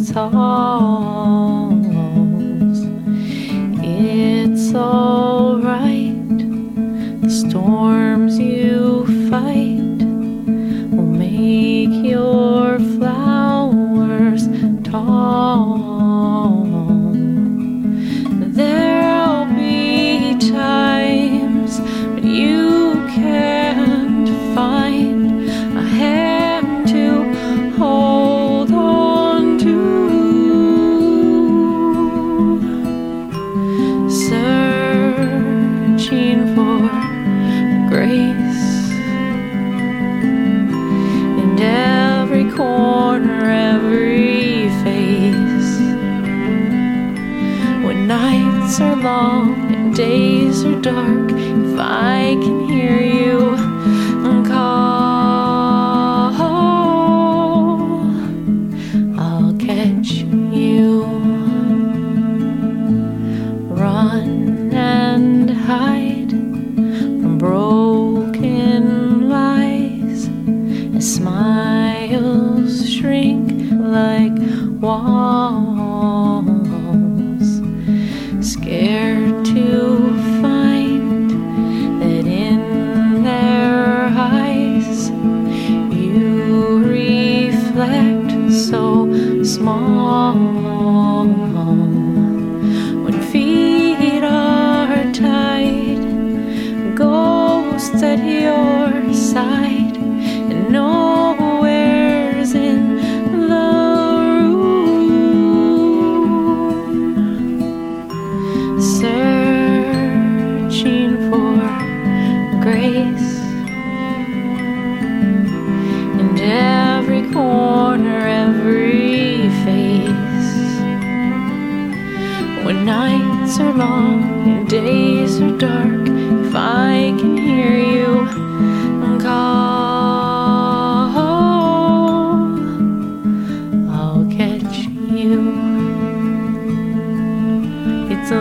halls. It's alright, the storms you fight will make your flowers tall. There'll be times when you can't find a hand to hold on to. Searching for grace in every corner, every face. When nights are long and days are dark, if I can hear you call, I'll catch you. Run and hide from broken lies as smiles shrink like walls. Scared to find that in their eyes you reflect so small. When feet are tied, ghosts at your side, and nowhere's in the room. Searching for grace in every corner, every face. When nights are long and days are dark, if I can hear you call, I'll catch you. It's a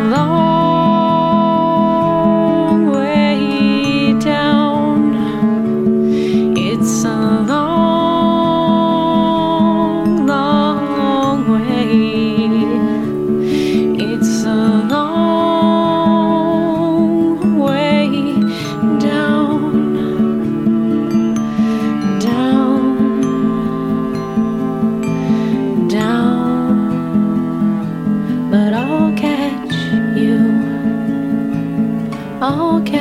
long way down. It's a long, long way. It's a long way down, down, down. But I'll catch you. I'll catch